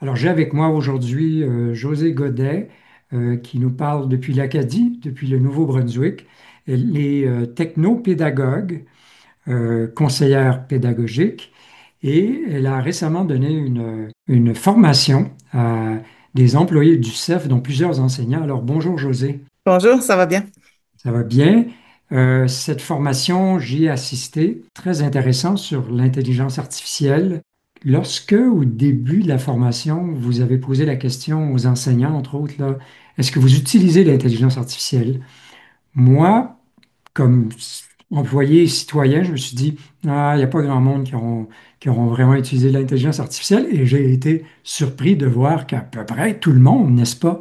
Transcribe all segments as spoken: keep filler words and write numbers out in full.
Alors, j'ai avec moi aujourd'hui euh, José Godet, euh, qui nous parle depuis l'Acadie, depuis le Nouveau-Brunswick. Elle est euh, technopédagogue, euh, conseillère pédagogique, et elle a récemment donné une, une formation à des employés du C E F, dont plusieurs enseignants. Alors, bonjour José, Bonjour, ça va bien? ça va bien? Euh, cette formation, j'y ai assisté, très intéressant sur l'intelligence artificielle. Lorsque, au début de la formation, vous avez posé la question aux enseignants, entre autres, là, est-ce que vous utilisez l'intelligence artificielle? Moi, comme s- employé et citoyen, je me suis dit, ah, il n'y a pas grand monde qui auront, qui auront vraiment utilisé l'intelligence artificielle. Et j'ai été surpris de voir qu'à peu près tout le monde, n'est-ce pas,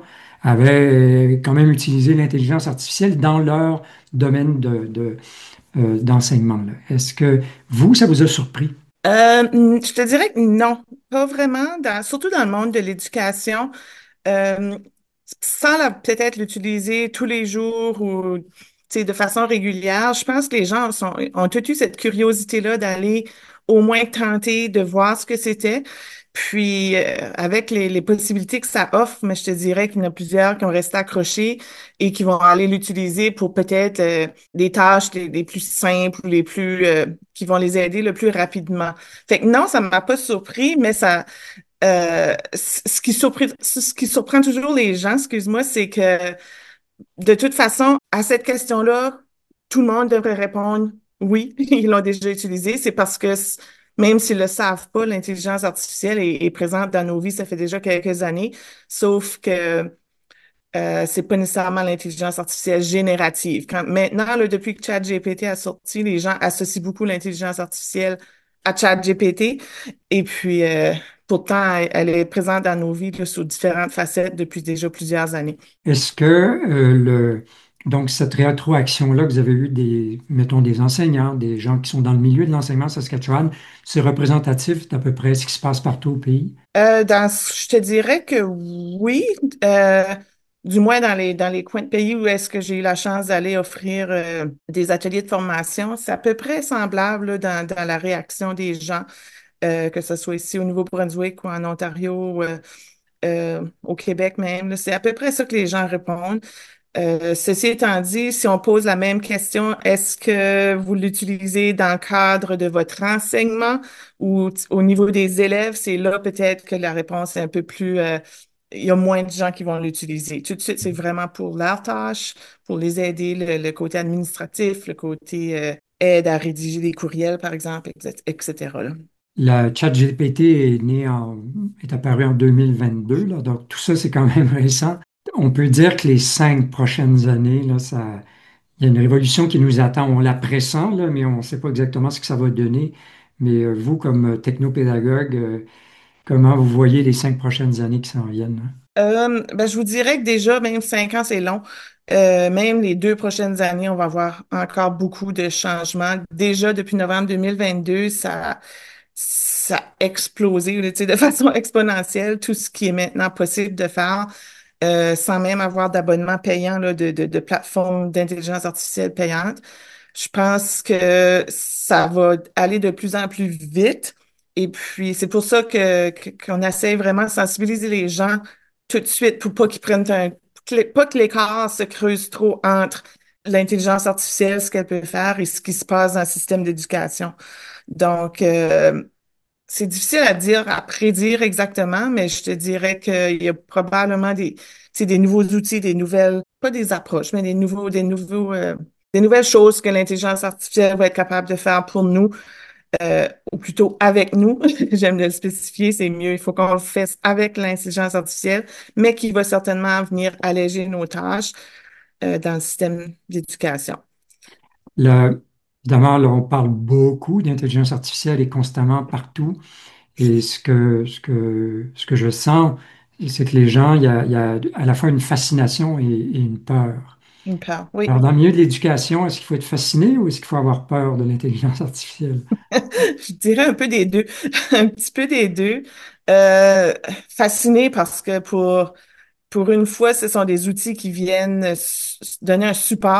avait quand même utilisé l'intelligence artificielle dans leur domaine de, de, euh, d'enseignement, là. Est-ce que vous, ça vous a surpris? Euh, mm, je te dirais que non, pas vraiment, dans- surtout dans le monde de l'éducation. Euh, Sans la- peut-être l'utiliser tous les jours ou tu sais, de façon régulière, je pense que les gens sont, ont tout eu cette curiosité-là d'aller au moins tenter de voir ce que c'était. Puis, euh, avec les, les possibilités que ça offre, mais je te dirais qu'il y en a plusieurs qui ont resté accrochés et qui vont aller l'utiliser pour peut-être euh, des tâches les, les plus simples ou les plus euh, qui vont les aider le plus rapidement. Fait que non, ça m'a pas surpris, mais ça euh, c- ce qui surprend, ce qui surprend toujours les gens, excuse-moi, c'est que de toute façon, à cette question-là, tout le monde devrait répondre oui, ils l'ont déjà utilisé. C'est parce que s- même s'ils le savent pas, l'intelligence artificielle est, est présente dans nos vies, ça fait déjà quelques années, sauf que euh, c'est pas nécessairement l'intelligence artificielle générative. Quand, maintenant, là, depuis que ChatGPT a sorti, les gens associent beaucoup l'intelligence artificielle à ChatGPT. Et puis, euh, pourtant, elle, elle est présente dans nos vies là, sous différentes facettes depuis déjà plusieurs années. Est-ce que euh, le, donc cette rétroaction-là que vous avez eue des, mettons, des enseignants, des gens qui sont dans le milieu de l'enseignement en Saskatchewan, c'est représentatif d'à peu près ce qui se passe partout au pays? Euh, dans, je te dirais que oui, euh, du moins dans les, dans les coins de pays où est-ce que j'ai eu la chance d'aller offrir euh, des ateliers de formation, c'est à peu près semblable là, dans, dans la réaction des gens. Euh, que ce soit ici au Nouveau-Brunswick ou en Ontario, euh, euh, au Québec même. Là. C'est à peu près ça que les gens répondent. Euh, ceci étant dit, si on pose la même question, est-ce que vous l'utilisez dans le cadre de votre enseignement ou t- au niveau des élèves? C'est là peut-être que la réponse est un peu plus... euh, il y a moins de gens qui vont l'utiliser. Tout de suite, c'est vraiment pour leur tâche, pour les aider, le, le côté administratif, le côté euh, aide à rédiger des courriels, par exemple, et cetera et cetera là. La ChatGPT est né en, est apparu en deux mille vingt-deux, là, donc tout ça, c'est quand même récent. On peut dire que les cinq prochaines années, là, ça, il y a une révolution qui nous attend. On la pressent, là, mais on ne sait pas exactement ce que ça va donner. Mais euh, vous, comme euh, technopédagogue, euh, comment vous voyez les cinq prochaines années qui s'en viennent? Euh, ben, je vous dirais que déjà, même cinq ans, c'est long. Euh, même les deux prochaines années, on va avoir encore beaucoup de changements. Déjà, depuis novembre deux mille vingt-deux, ça, ça a explosé, là, tu sais, de façon exponentielle, tout ce qui est maintenant possible de faire, euh, sans même avoir d'abonnement payant, là, de, de, de plateformes d'intelligence artificielle payante. Je pense que ça va aller de plus en plus vite. Et puis, c'est pour ça que, que- qu'on essaie vraiment de sensibiliser les gens tout de suite pour pas qu'ils prennent un, que les- pas que l'écart se creuse trop entre l'intelligence artificielle, ce qu'elle peut faire et ce qui se passe dans le système d'éducation. Donc, euh, c'est difficile à dire, à prédire exactement, mais je te dirais qu'il y a probablement des, tu sais, des nouveaux outils, des nouvelles, pas des approches, mais des nouveaux, des nouveaux, euh, des nouvelles choses que l'intelligence artificielle va être capable de faire pour nous, euh, ou plutôt avec nous. J'aime de le spécifier, c'est mieux. Il faut qu'on le fasse avec l'intelligence artificielle, mais qui va certainement venir alléger nos tâches, euh, dans le système d'éducation. Là, évidemment, là, on parle beaucoup d'intelligence artificielle et constamment partout. Et ce que, ce que, ce que je sens, c'est que les gens, il y a, il y a à la fois une fascination et, et une peur. Une peur, oui. Alors, dans le milieu de l'éducation, est-ce qu'il faut être fasciné ou est-ce qu'il faut avoir peur de l'intelligence artificielle? Je dirais un peu des deux, un petit peu des deux. Euh, Fasciné parce que pour, pour une fois, ce sont des outils qui viennent s- donner un support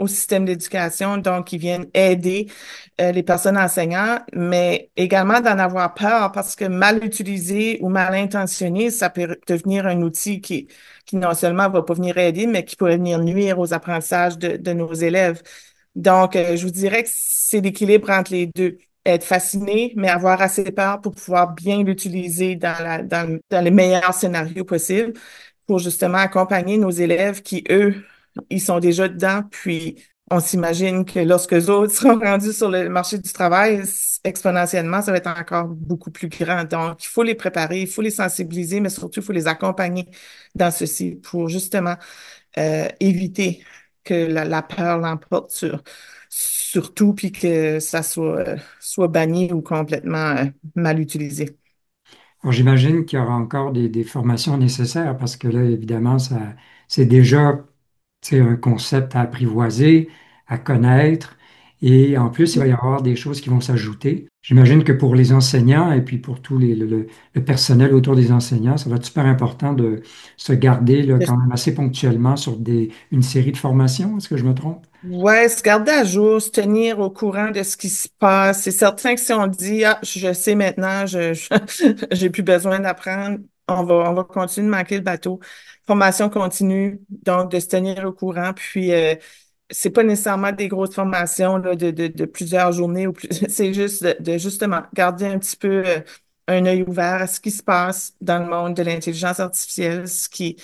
au système d'éducation, donc ils viennent aider euh, les personnes enseignantes, mais également d'en avoir peur parce que mal utilisé ou mal intentionné, ça peut devenir un outil qui, qui non seulement va pas venir aider, mais qui pourrait venir nuire aux apprentissages de, de nos élèves. Donc, euh, je vous dirais que c'est l'équilibre entre les deux. Être fasciné, mais avoir assez peur pour pouvoir bien l'utiliser dans la, dans, dans les meilleurs scénarios possibles pour justement accompagner nos élèves qui, eux, ils sont déjà dedans, puis on s'imagine que lorsque les autres seront rendus sur le marché du travail, s- exponentiellement, ça va être encore beaucoup plus grand. Donc, il faut les préparer, il faut les sensibiliser, mais surtout, il faut les accompagner dans ceci pour justement euh, éviter que la, la peur l'emporte sur, sur tout, puis que ça soit, euh, soit banni ou complètement euh, mal utilisé. Alors, j'imagine qu'il y aura encore des, des formations nécessaires parce que là, évidemment, ça, c'est déjà, tu sais, un concept à apprivoiser, à connaître. Et en plus, il va y avoir des choses qui vont s'ajouter. J'imagine que pour les enseignants et puis pour tous les, le, le- le personnel autour des enseignants, ça va être super important de se garder là, quand même assez ponctuellement sur des, une série de formations. Est-ce que je me trompe? Ouais, se garder à jour, se tenir au courant de ce qui se passe. C'est certain que si on dit, ah, je sais maintenant, je, je- j'ai plus besoin d'apprendre, on va, on va continuer de manquer le bateau. Formation continue, donc de se tenir au courant. Puis, euh, c'est pas nécessairement des grosses formations là, de, de, de plusieurs journées ou plus. C'est juste de, de justement garder un petit peu euh, un œil ouvert à ce qui se passe dans le monde de l'intelligence artificielle, ce qui,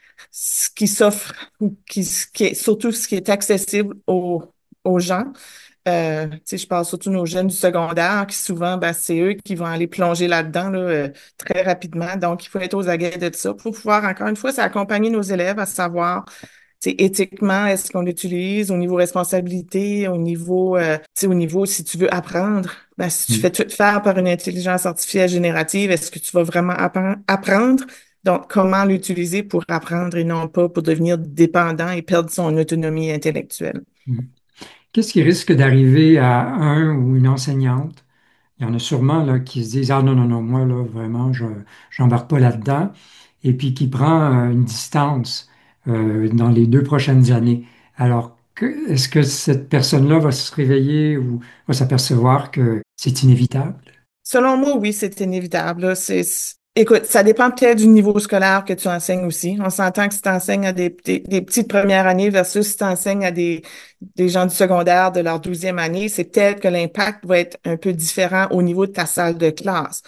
ce qui s'offre ou qui, ce qui est, surtout ce qui est accessible aux, aux gens. Euh, tu sais, je parle surtout de nos jeunes du secondaire qui souvent, ben, c'est eux qui vont aller plonger là-dedans là, euh, très rapidement. Donc, il faut être aux aguets de ça pour pouvoir, encore une fois, c'est accompagner nos élèves à savoir tu sais, éthiquement, est-ce qu'on l'utilise au niveau responsabilité, au niveau, euh, tu sais, au niveau si tu veux apprendre, ben, si tu fais tout faire par une intelligence artificielle générative, est-ce que tu vas vraiment appren- apprendre? Donc, comment l'utiliser pour apprendre et non pas pour devenir dépendant et perdre son autonomie intellectuelle? Mm. Qu'est-ce qui risque d'arriver à un ou une enseignante? Il y en a sûrement là, qui se disent, ah non, non, non, moi, là, vraiment, je n'embarque pas là-dedans, et puis qui prend euh, une distance euh, dans les deux prochaines années. Alors, que- est-ce que cette personne-là va se réveiller ou va s'apercevoir que c'est inévitable? Selon moi, oui, c'est inévitable, là. C'est, c'est- Écoute, ça dépend peut-être du niveau scolaire que tu enseignes aussi. On s'entend que si tu enseignes à des, des, des petites premières années versus si tu enseignes à des, des gens du secondaire de leur douzième année, c'est peut-être que l'impact va être un peu différent au niveau de ta salle de classe.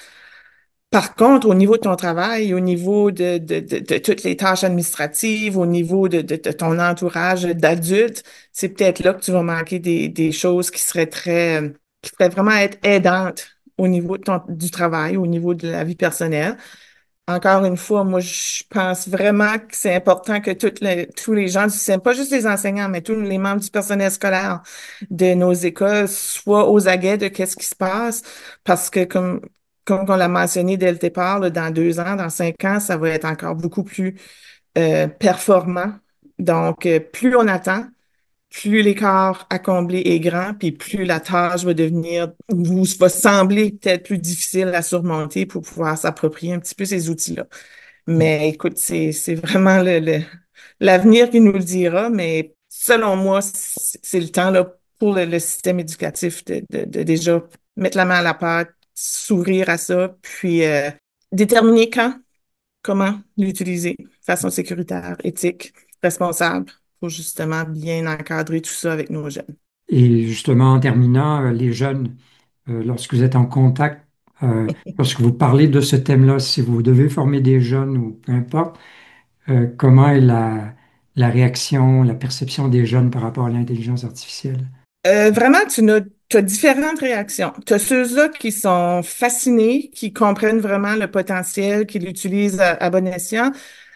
Par contre, au niveau de ton travail, au niveau de, de, de, de toutes les tâches administratives, au niveau de, de, de ton entourage d'adulte, c'est peut-être là que tu vas manquer des, des choses qui seraient très, euh, qui pourraient vraiment être aidantes au niveau de ton, du travail, au niveau de la vie personnelle. Encore une fois, moi, je pense vraiment que c'est important que toutes les, tous les gens du système, pas juste les enseignants, mais tous les membres du personnel scolaire de nos écoles soient aux aguets de qu'est-ce qui se passe, parce que comme, comme on l'a mentionné dès le départ, là, dans deux ans, dans cinq ans, ça va être encore beaucoup plus euh, performant. Donc, euh, plus on attend, plus l'écart à combler est grand, puis plus la tâche va devenir, ou va sembler peut-être plus difficile à surmonter pour pouvoir s'approprier un petit peu ces outils-là. Mais écoute, c'est, c'est vraiment le, le- l'avenir qui nous le dira, mais selon moi, c'est c'est le temps là, pour le, le système éducatif de, de, de déjà mettre la main à la pâte, s'ouvrir à ça, puis euh, déterminer quand, comment l'utiliser de façon sécuritaire, éthique, responsable, pour justement bien encadrer tout ça avec nos jeunes. Et justement, en terminant, euh, les jeunes, euh, lorsque vous êtes en contact, euh, lorsque vous parlez de ce thème-là, si vous devez former des jeunes ou peu importe, euh, comment est la, la réaction, la perception des jeunes par rapport à l'intelligence artificielle? Euh, vraiment, tu as, tu as différentes réactions. Tu as ceux-là qui sont fascinés, qui comprennent vraiment le potentiel, qui l'utilisent à, à bon escient.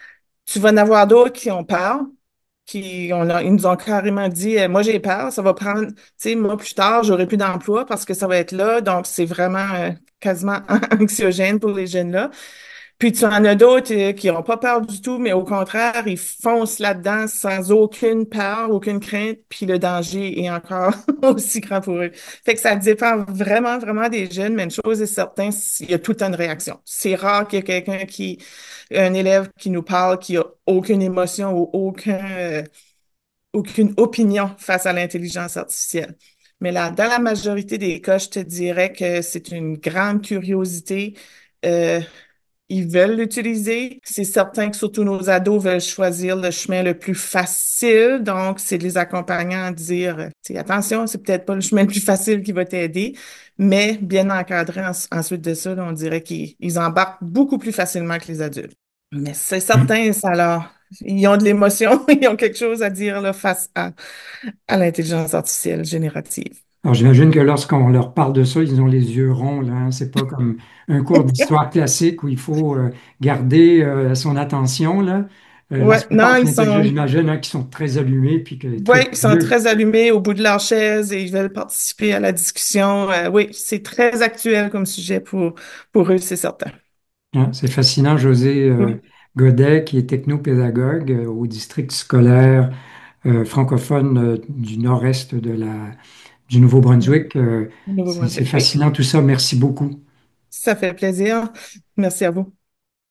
Tu vas en avoir d'autres qui ont peur, qui on a- ils nous ont carrément dit, euh, moi j'ai peur, ça va prendre, tu sais, moi plus tard, j'aurai plus d'emploi parce que ça va être là. Donc, c'est vraiment euh, quasiment anxiogène pour les jeunes-là. Puis tu en as d'autres euh, qui n'ont pas peur du tout, mais au contraire, ils foncent là-dedans sans aucune peur, aucune crainte, puis le danger est encore aussi grand pour eux. Fait que ça dépend vraiment, vraiment des jeunes, mais une chose est certaine, il y a tout le temps une réaction. C'est rare qu'il y ait quelqu'un qui, un élève qui nous parle qui a aucune émotion ou aucun, euh, aucune opinion face à l'intelligence artificielle. Mais là, dans la majorité des cas, je te dirais que c'est une grande curiosité. Euh, Ils veulent l'utiliser. C'est certain que surtout nos ados veulent choisir le chemin le plus facile. Donc, c'est de les accompagner à dire, euh, tu sais, attention, c'est peut-être pas le chemin le plus facile qui va t'aider, mais bien encadré en- ensuite de ça, là, on dirait qu'ils ils embarquent beaucoup plus facilement que les adultes. Mais c'est certain, ça leur, ils ont de l'émotion, ils ont quelque chose à dire là, face à, à l'intelligence artificielle générative. Alors, j'imagine que lorsqu'on leur parle de ça, ils ont les yeux ronds, là, hein. C'est pas comme un cours d'histoire classique où il faut euh, garder euh, son attention, là. Euh, Ouais, lorsqu'on parle non, de ils l'intelligence, sont, j'imagine hein, qu'ils sont très allumés puis que très ouais, ils sont curieux. très allumés au bout de leur chaise et ils veulent participer à la discussion. Euh, oui, c'est très actuel comme sujet pour, pour eux, c'est certain. Hein, c'est fascinant, José euh, Oui, Godet, qui est technopédagogue euh, au district scolaire euh, francophone euh, du nord-est de la, du oui, Nouveau-Brunswick. Euh, au c'est c'est Nouveau-Brunswick, oui. fascinant tout ça. Merci beaucoup. Ça fait plaisir. Merci à vous.